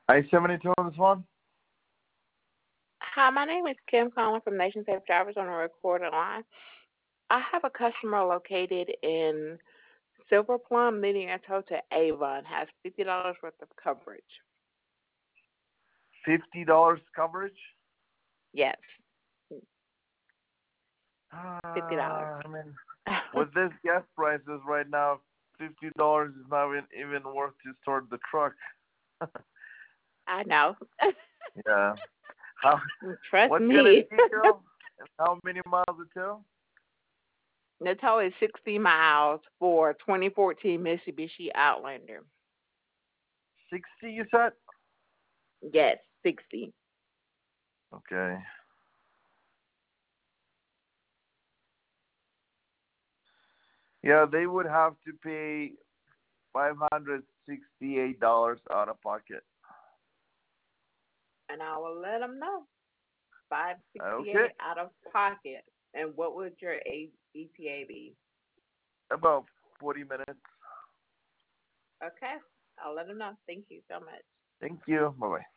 I-72 on this one? Hi, my name is Kim calling from Nation Safe Drivers on a recorded line. I have a customer located in Silver Plum needing a tow to Avon, has $50 worth of coverage. $50 coverage? Yes, $50. I mean, with this gas prices right now, $50 is not even worth to start the truck. I know. Yeah. How? Trust What kind of me. vehicle? And how many miles it till? The tow is 60 miles for 2014 Mitsubishi Outlander. 60, you said? Yes, 60. Okay. Yeah, they would have to pay $568 out of pocket. And I will let them know. 568 Okay. out of pocket. And what would your ETA be? About 40 minutes. Okay, I'll let them know. Thank you so much. Thank you. Bye bye.